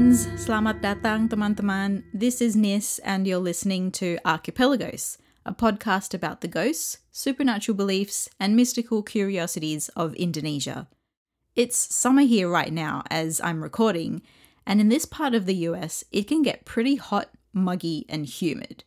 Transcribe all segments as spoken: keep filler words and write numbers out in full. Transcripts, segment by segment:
friends, selamat datang teman-teman. This is Nis and you're listening to Archipelagos, a podcast about the ghosts, supernatural beliefs and mystical curiosities of Indonesia. It's summer here right now as I'm recording, and in this part of the U S it can get pretty hot, muggy and humid.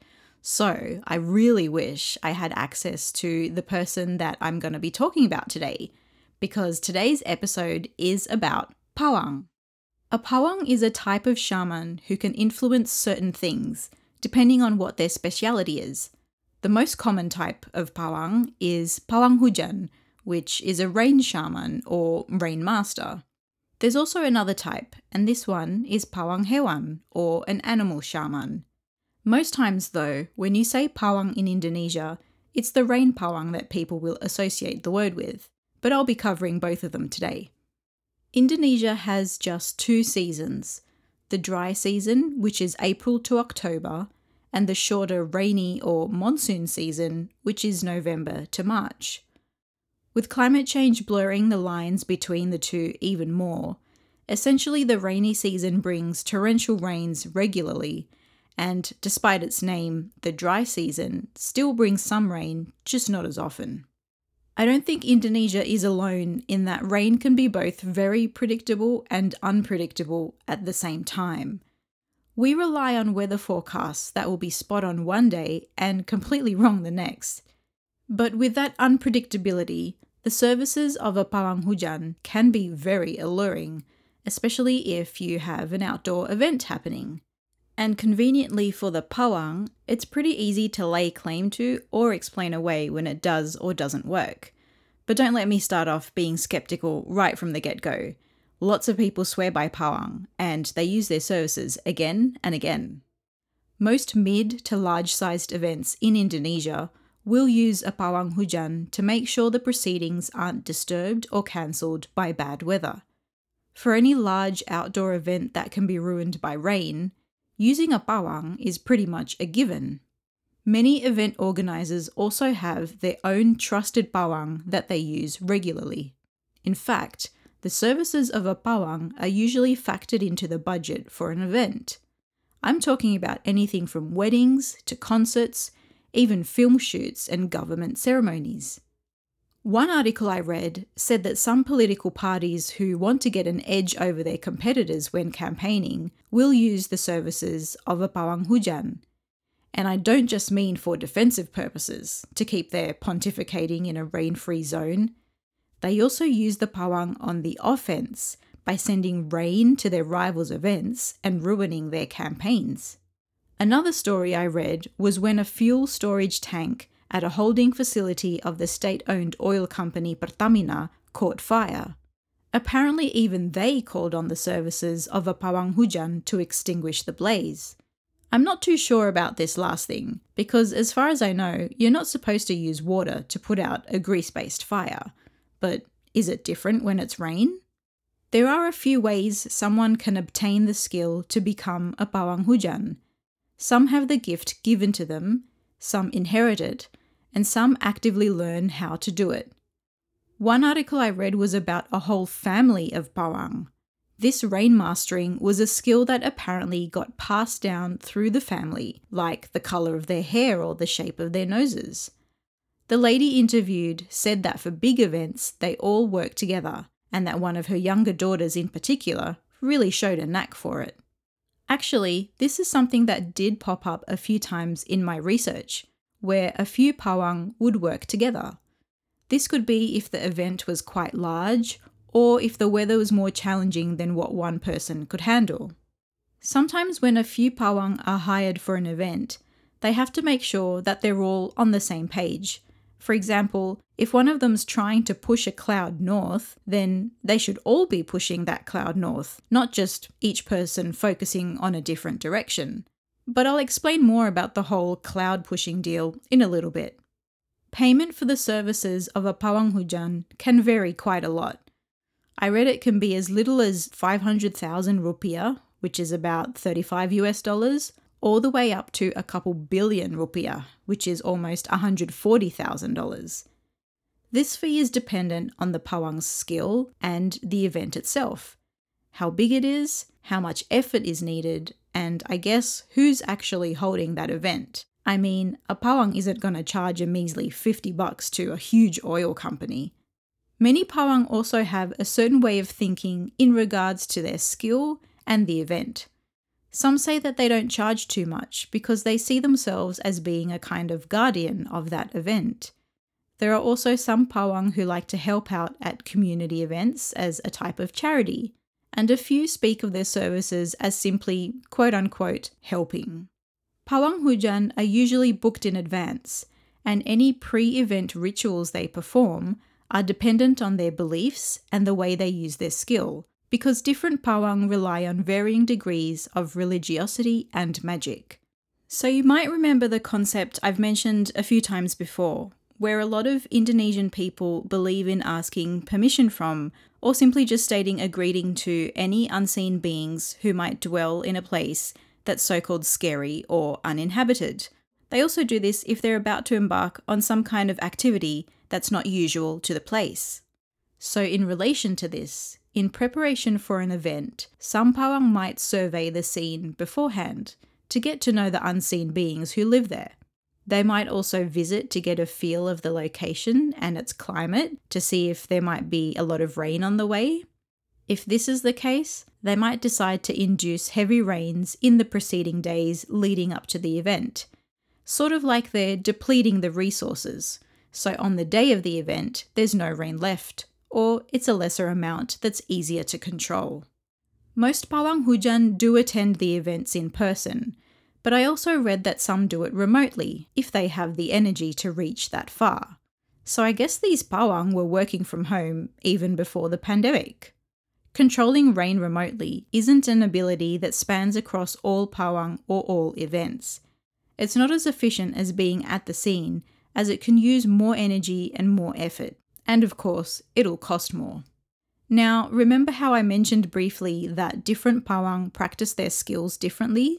So I really wish I had access to the person that I'm going to be talking about today, because today's episode is about pawang. A pawang is a type of shaman who can influence certain things, depending on what their speciality is. The most common type of pawang is pawang hujan, which is a rain shaman or rain master. There's also another type, and this one is pawang hewan, or an animal shaman. Most times though, when you say pawang in Indonesia, it's the rain pawang that people will associate the word with, but I'll be covering both of them today. Indonesia has just two seasons, the dry season, which is April to October, and the shorter rainy or monsoon season, which is November to March. With climate change blurring the lines between the two even more, essentially the rainy season brings torrential rains regularly, and despite its name, the dry season still brings some rain, just not as often. I don't think Indonesia is alone in that rain can be both very predictable and unpredictable at the same time. We rely on weather forecasts that will be spot on one day and completely wrong the next. But with that unpredictability, the services of a pawang hujan can be very alluring, especially if you have an outdoor event happening. And conveniently for the pawang, it's pretty easy to lay claim to or explain away when it does or doesn't work. But don't let me start off being skeptical right from the get-go. Lots of people swear by pawang, and they use their services again and again. Most mid to large-sized events in Indonesia will use a pawang hujan to make sure the proceedings aren't disturbed or cancelled by bad weather. For any large outdoor event that can be ruined by rain, using a pawang is pretty much a given. Many event organisers also have their own trusted pawang that they use regularly. In fact, the services of a pawang are usually factored into the budget for an event. I'm talking about anything from weddings to concerts, even film shoots and government ceremonies. One article I read said that some political parties who want to get an edge over their competitors when campaigning will use the services of a pawang hujan. And I don't just mean for defensive purposes, to keep their pontificating in a rain-free zone. They also use the pawang on the offense by sending rain to their rivals' events and ruining their campaigns. Another story I read was when a fuel storage tank at a holding facility of the state-owned oil company Pertamina caught fire. Apparently even they called on the services of a pawang hujan to extinguish the blaze. I'm not too sure about this last thing, because as far as I know, you're not supposed to use water to put out a grease-based fire. But is it different when it's rain? There are a few ways someone can obtain the skill to become a pawang hujan. Some have the gift given to them, some inherit it, and some actively learn how to do it. One article I read was about a whole family of pawang. This rain mastering was a skill that apparently got passed down through the family, like the colour of their hair or the shape of their noses. The lady interviewed said that for big events they all work together, and that one of her younger daughters in particular really showed a knack for it. Actually, this is something that did pop up a few times in my research, where a few pawang would work together. This could be if the event was quite large, or if the weather was more challenging than what one person could handle. Sometimes when a few pawang are hired for an event, they have to make sure that they're all on the same page. For example, if one of them's trying to push a cloud north, then they should all be pushing that cloud north, not just each person focusing on a different direction. But I'll explain more about the whole cloud pushing deal in a little bit. Payment for the services of a pawang hujan can vary quite a lot. I read it can be as little as five hundred thousand rupiah, which is about thirty-five US dollars, all the way up to a couple billion rupiah, which is almost one hundred forty thousand dollars. This fee is dependent on the pawang's skill and the event itself, how big it is, how much effort is needed, and I guess who's actually holding that event. I mean, a pawang isn't going to charge a measly fifty bucks to a huge oil company. Many pawang also have a certain way of thinking in regards to their skill and the event. Some say that they don't charge too much because they see themselves as being a kind of guardian of that event. There are also some pawang who like to help out at community events as a type of charity, and a few speak of their services as simply quote-unquote helping. Pawang hujan are usually booked in advance, and any pre-event rituals they perform are dependent on their beliefs and the way they use their skill, because different pawang rely on varying degrees of religiosity and magic. So you might remember the concept I've mentioned a few times before, where a lot of Indonesian people believe in asking permission from, or simply just stating a greeting to any unseen beings who might dwell in a place that's so-called scary or uninhabited. They also do this if they're about to embark on some kind of activity that's not usual to the place. So in relation to this, in preparation for an event, some pawang might survey the scene beforehand to get to know the unseen beings who live there. They might also visit to get a feel of the location and its climate to see if there might be a lot of rain on the way. If this is the case, they might decide to induce heavy rains in the preceding days leading up to the event, sort of like they're depleting the resources, so on the day of the event there's no rain left, or it's a lesser amount that's easier to control. Most pawang hujan do attend the events in person, but I also read that some do it remotely if they have the energy to reach that far. So I guess these pawang were working from home even before the pandemic. Controlling rain remotely isn't an ability that spans across all pawang or all events. It's not as efficient as being at the scene, as it can use more energy and more effort. And of course, it'll cost more. Now, remember how I mentioned briefly that different pawang practice their skills differently?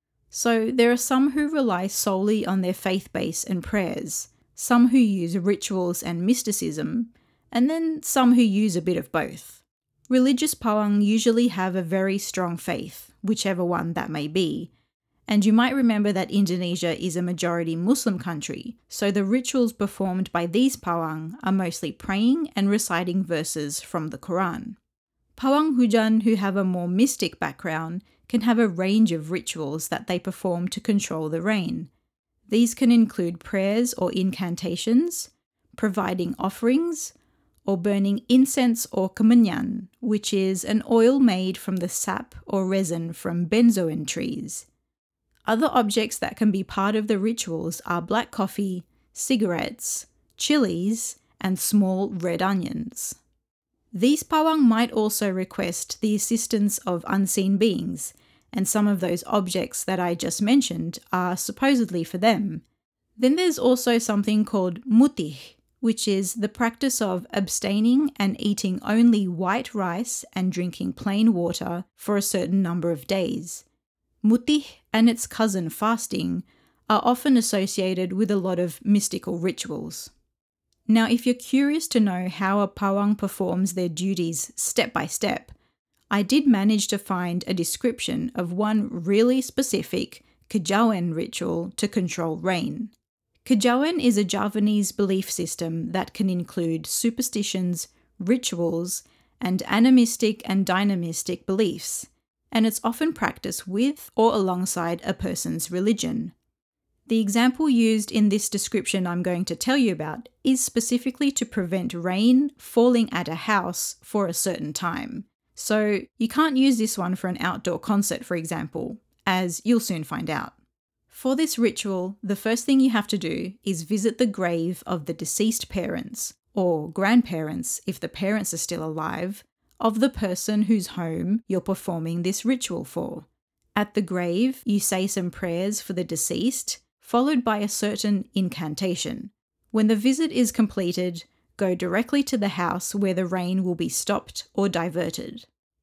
So there are some who rely solely on their faith base and prayers, some who use rituals and mysticism, and then some who use a bit of both. Religious pawang usually have a very strong faith, whichever one that may be, and you might remember that Indonesia is a majority Muslim country, so the rituals performed by these pawang are mostly praying and reciting verses from the Quran. Pawang hujan who have a more mystic background can have a range of rituals that they perform to control the rain. These can include prayers or incantations, providing offerings, or burning incense or kemenyan, which is an oil made from the sap or resin from benzoin trees. Other objects that can be part of the rituals are black coffee, cigarettes, chilies, and small red onions. These pawang might also request the assistance of unseen beings, and some of those objects that I just mentioned are supposedly for them. Then there's also something called mutih, which is the practice of abstaining and eating only white rice and drinking plain water for a certain number of days. Mutih and its cousin fasting are often associated with a lot of mystical rituals. Now, if you're curious to know how a pawang performs their duties step by step, I did manage to find a description of one really specific kejawen ritual to control rain. Kejawen is a Javanese belief system that can include superstitions, rituals, and animistic and dynamistic beliefs, and it's often practiced with or alongside a person's religion. The example used in this description I'm going to tell you about is specifically to prevent rain falling at a house for a certain time. So you can't use this one for an outdoor concert, for example, as you'll soon find out. For this ritual, the first thing you have to do is visit the grave of the deceased parents, or grandparents if the parents are still alive, of the person whose home you're performing this ritual for. At the grave, you say some prayers for the deceased, followed by a certain incantation. When the visit is completed, go directly to the house where the rain will be stopped or diverted.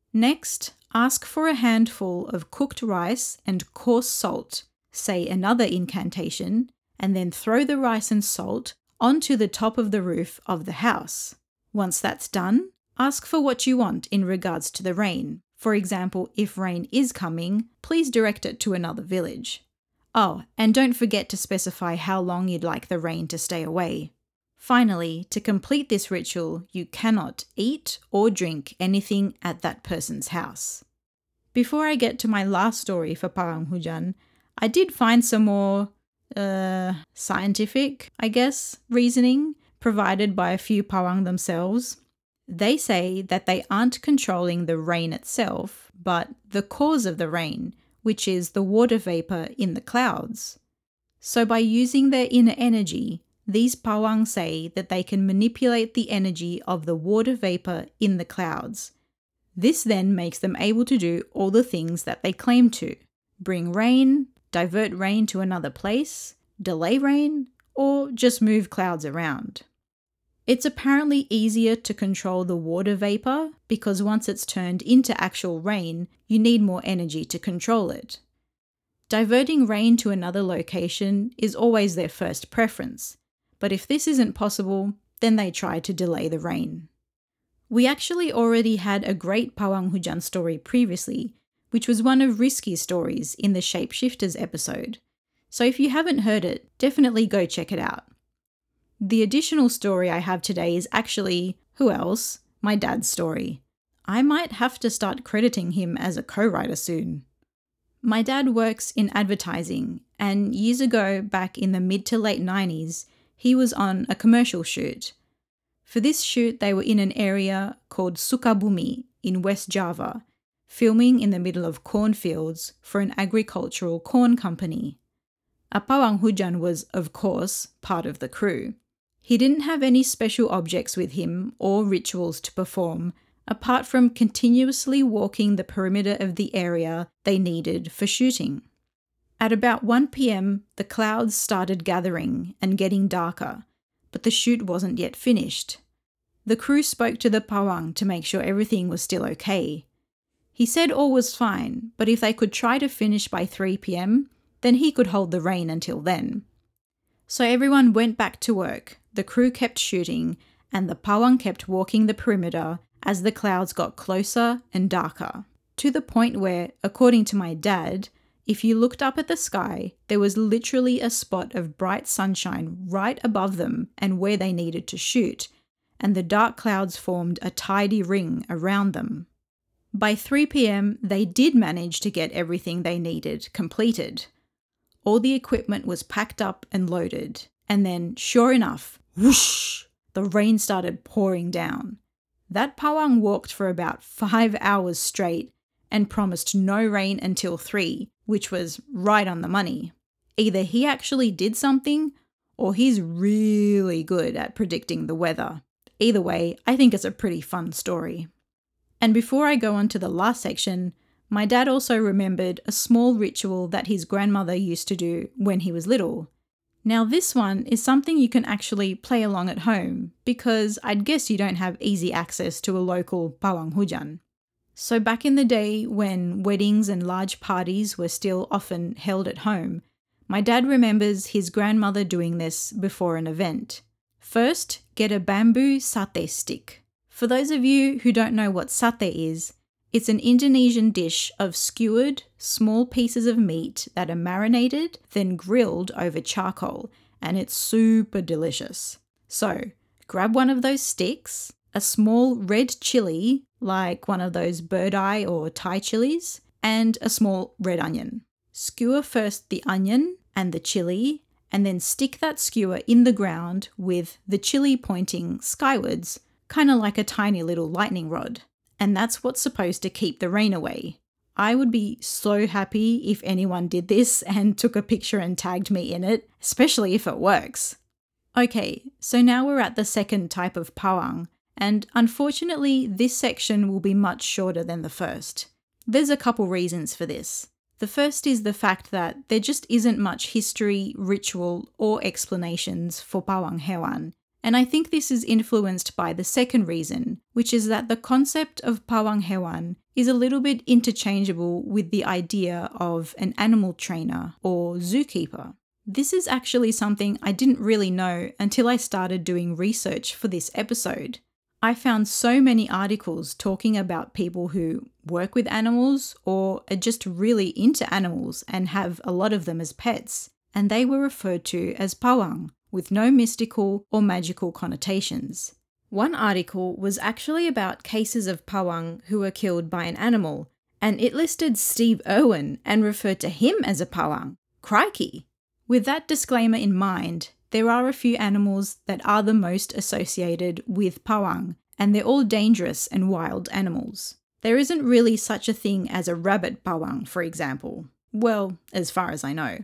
Next, ask for a handful of cooked rice and coarse salt, say another incantation, and then throw the rice and salt onto the top of the roof of the house. Once that's done, ask for what you want in regards to the rain. For example, if rain is coming, please direct it to another village. Oh, and don't forget to specify how long you'd like the rain to stay away. Finally, to complete this ritual, you cannot eat or drink anything at that person's house. Before I get to my last story for Pawang Hujan, I did find some more uh, scientific, I guess, reasoning provided by a few Pawang themselves. They say that they aren't controlling the rain itself, but the cause of the rain, which is the water vapor in the clouds. So by using their inner energy, these Pawang say that they can manipulate the energy of the water vapor in the clouds. This then makes them able to do all the things that they claim to: bring rain, divert rain to another place, delay rain, or just move clouds around. It's apparently easier to control the water vapor because once it's turned into actual rain, you need more energy to control it. Diverting rain to another location is always their first preference, but if this isn't possible, then they try to delay the rain. We actually already had a great Pawang Hujan story previously, which was one of Risky's stories in the Shapeshifters episode. So if you haven't heard it, definitely go check it out. The additional story I have today is actually, who else? My dad's story. I might have to start crediting him as a co-writer soon. My dad works in advertising, and years ago, back in the mid to late nineties, he was on a commercial shoot. For this shoot, they were in an area called Sukabumi in West Java, filming in the middle of cornfields for an agricultural corn company. A Pawang Hujan was, of course, part of the crew. He didn't have any special objects with him or rituals to perform, apart from continuously walking the perimeter of the area they needed for shooting. At about one p.m, the clouds started gathering and getting darker, but the shoot wasn't yet finished. The crew spoke to the Pawang to make sure everything was still okay. He said all was fine, but if they could try to finish by three p.m, then he could hold the rain until then. So everyone went back to work, the crew kept shooting, and the Pawang kept walking the perimeter as the clouds got closer and darker, to the point where, according to my dad, if you looked up at the sky, there was literally a spot of bright sunshine right above them and where they needed to shoot, and the dark clouds formed a tidy ring around them. By three p.m, they did manage to get everything they needed completed. All the equipment was packed up and loaded, and then, sure enough, whoosh, the rain started pouring down. That Pawang walked for about five hours straight and promised no rain until three, which was right on the money. Either he actually did something, or he's really good at predicting the weather. Either way, I think it's a pretty fun story. And before I go on to the last section, my dad also remembered a small ritual that his grandmother used to do when he was little. Now this one is something you can actually play along at home, because I'd guess you don't have easy access to a local Pawang Hujan. So back in the day when weddings and large parties were still often held at home, my dad remembers his grandmother doing this before an event. First, get a bamboo satay stick. For those of you who don't know what satay is, it's an Indonesian dish of skewered, small pieces of meat that are marinated, then grilled over charcoal, and it's super delicious. So, grab one of those sticks, a small red chili, like one of those bird eye or Thai chilies, and a small red onion. Skewer first the onion and the chili, and then stick that skewer in the ground with the chili pointing skywards, kind of like a tiny little lightning rod. And that's what's supposed to keep the rain away. I would be so happy if anyone did this and took a picture and tagged me in it, especially if it works. Okay, so now we're at the second type of Pawang, and unfortunately this section will be much shorter than the first. There's a couple reasons for this. The first is the fact that there just isn't much history, ritual, or explanations for Pawang Hewan. And I think this is influenced by the second reason, which is that the concept of Pawang Hewan is a little bit interchangeable with the idea of an animal trainer or zookeeper. This is actually something I didn't really know until I started doing research for this episode. I found so many articles talking about people who work with animals or are just really into animals and have a lot of them as pets, and they were referred to as pawang, with no mystical or magical connotations. One article was actually about cases of pawang who were killed by an animal, and it listed Steve Irwin and referred to him as a pawang. Crikey! With that disclaimer in mind, there are a few animals that are the most associated with pawang, and they're all dangerous and wild animals. There isn't really such a thing as a rabbit pawang, for example. Well, as far as I know.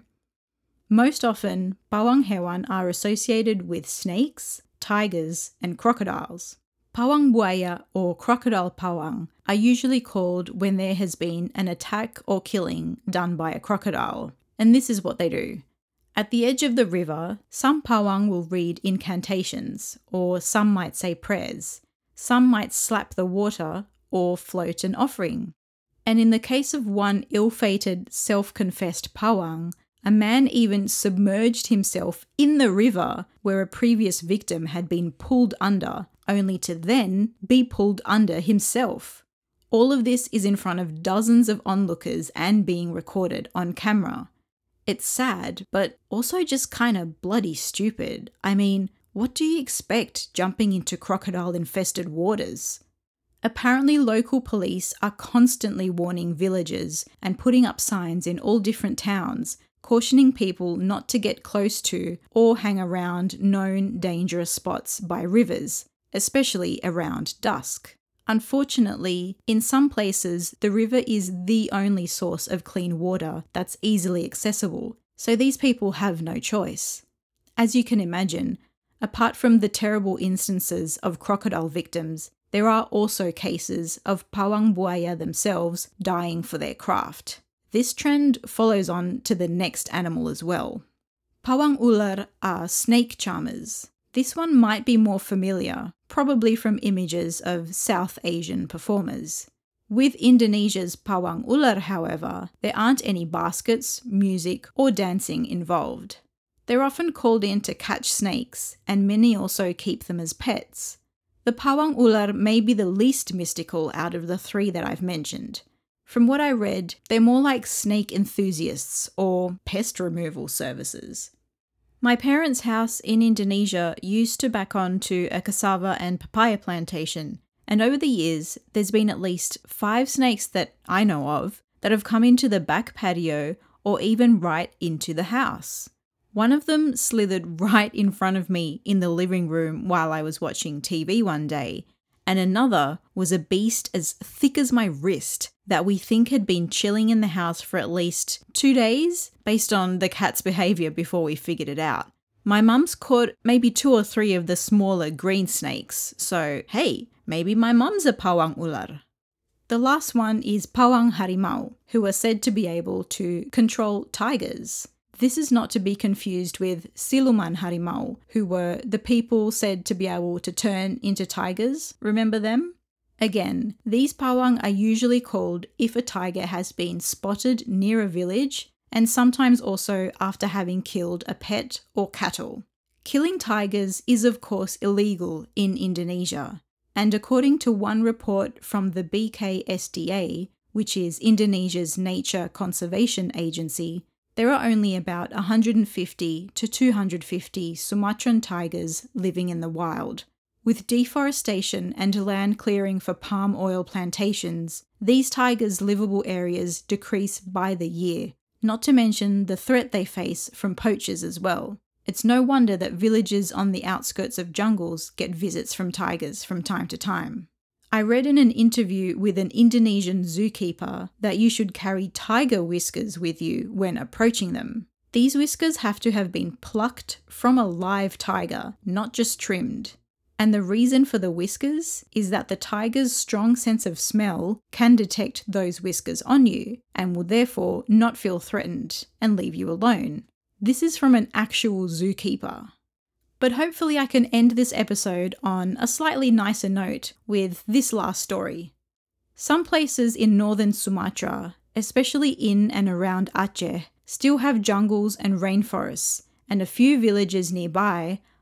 Most often, pawang hewan are associated with snakes, tigers, and crocodiles. Pawang buaya or crocodile pawang are usually called when there has been an attack or killing done by a crocodile, and this is what they do. At the edge of the river, some pawang will read incantations, or some might say prayers. Some might slap the water or float an offering. And in the case of one ill-fated, self-confessed pawang, a man even submerged himself in the river where a previous victim had been pulled under, only to then be pulled under himself. All of this is in front of dozens of onlookers and being recorded on camera. It's sad, but also just kind of bloody stupid. I mean, what do you expect jumping into crocodile-infested waters? Apparently, local police are constantly warning villagers and putting up signs in all different towns, cautioning people not to get close to or hang around known dangerous spots by rivers, especially around dusk. Unfortunately, in some places, the river is the only source of clean water that's easily accessible, so these people have no choice. As you can imagine, apart from the terrible instances of crocodile victims, there are also cases of pawang buaya themselves dying for their craft. This trend follows on to the next animal as well. Pawang ular are snake charmers. This one might be more familiar, probably from images of South Asian performers. With Indonesia's pawang ular, however, there aren't any baskets, music, or dancing involved. They're often called in to catch snakes, and many also keep them as pets. The pawang ular may be the least mystical out of the three that I've mentioned. From what I read, they're more like snake enthusiasts or pest removal services. My parents' house in Indonesia used to back on to a cassava and papaya plantation, and over the years, there's been at least five snakes that I know of that have come into the back patio or even right into the house. One of them slithered right in front of me in the living room while I was watching T V one day, and another was a beast as thick as my wrist that we think had been chilling in the house for at least two days based on the cat's behaviour before we figured it out. My mum's caught maybe two or three of the smaller green snakes, so hey, maybe my mum's a pawang ular. The last one is pawang harimau, who are said to be able to control tigers. This is not to be confused with siluman harimau, who were the people said to be able to turn into tigers. Remember them? Again, these pawang are usually called if a tiger has been spotted near a village, and sometimes also after having killed a pet or cattle. Killing tigers is of course illegal in Indonesia, and according to one report from the B K S D A, which is Indonesia's nature conservation agency, there are only about one hundred fifty to two hundred fifty Sumatran tigers living in the wild. With deforestation and land clearing for palm oil plantations, these tigers' livable areas decrease by the year, not to mention the threat they face from poachers as well. It's no wonder that villages on the outskirts of jungles get visits from tigers from time to time. I read in an interview with an Indonesian zookeeper that you should carry tiger whiskers with you when approaching them. These whiskers have to have been plucked from a live tiger, not just trimmed. And the reason for the whiskers is that the tiger's strong sense of smell can detect those whiskers on you and will therefore not feel threatened and leave you alone. This is from an actual zookeeper. But hopefully I can end this episode on a slightly nicer note with this last story. Some places in northern Sumatra, especially in and around Aceh, still have jungles and rainforests, and a few villages nearby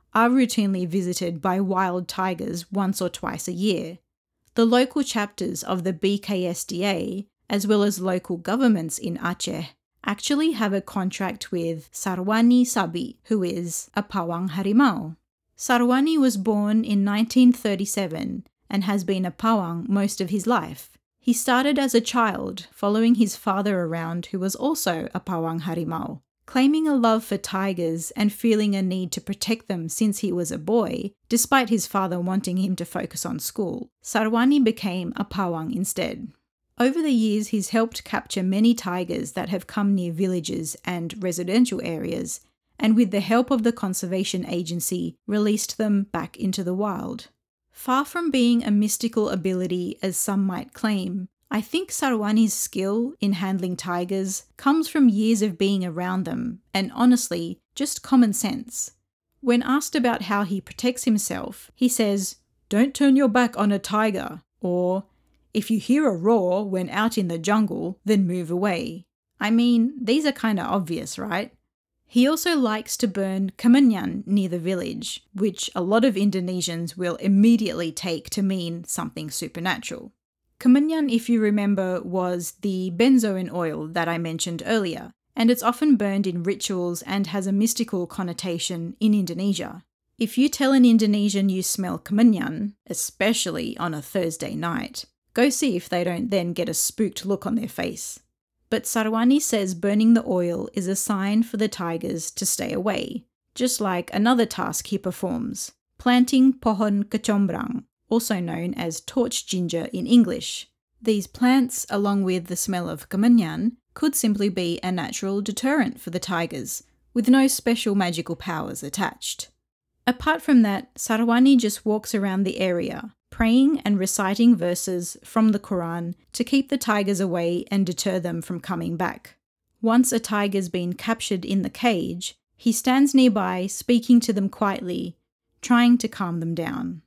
are routinely visited by wild tigers once or twice a year. The local chapters of the B K S D A, as well as local governments in Aceh, actually have a contract with Sarwani Sabi, who is a pawang harimau. Sarwani was born in nineteen thirty-seven and has been a pawang most of his life. He started as a child, following his father around, who was also a pawang harimau. Claiming a love for tigers and feeling a need to protect them since he was a boy, despite his father wanting him to focus on school, Sarwani became a pawang instead. Over the years, he's helped capture many tigers that have come near villages and residential areas, and with the help of the conservation agency, released them back into the wild. Far from being a mystical ability as some might claim, I think Sarwani's skill in handling tigers comes from years of being around them and, honestly, just common sense. When asked about how he protects himself, he says, "Don't turn your back on a tiger," or "If you hear a roar when out in the jungle, then move away." I mean, these are kinda obvious, right? He also likes to burn kemenyan near the village, which a lot of Indonesians will immediately take to mean something supernatural. Kemenyan, if you remember, was the benzoin oil that I mentioned earlier, and it's often burned in rituals and has a mystical connotation in Indonesia. If you tell an Indonesian you smell kemenyan, especially on a Thursday night, go see if they don't then get a spooked look on their face. But Sarwani says burning the oil is a sign for the tigers to stay away, just like another task he performs, planting pohon kecombrang, also known as torch ginger in English. These plants, along with the smell of kemenyan, could simply be a natural deterrent for the tigers, with no special magical powers attached. Apart from that, Sarwani just walks around the area, praying and reciting verses from the Quran to keep the tigers away and deter them from coming back. Once a tiger's been captured in the cage, he stands nearby speaking to them quietly, trying to calm them down.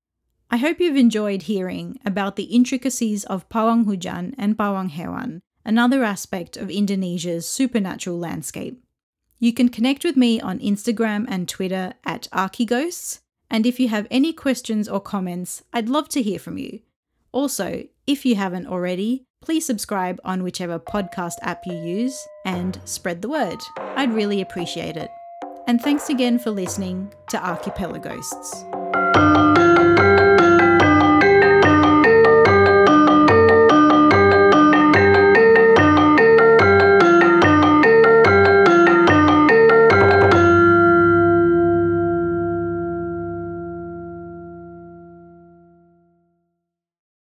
I hope you've enjoyed hearing about the intricacies of pawang hujan and pawang hewan, another aspect of Indonesia's supernatural landscape. You can connect with me on Instagram and Twitter at Archighosts, and if you have any questions or comments, I'd love to hear from you. Also, if you haven't already, please subscribe on whichever podcast app you use and spread the word. I'd really appreciate it. And thanks again for listening to Archipelaghosts.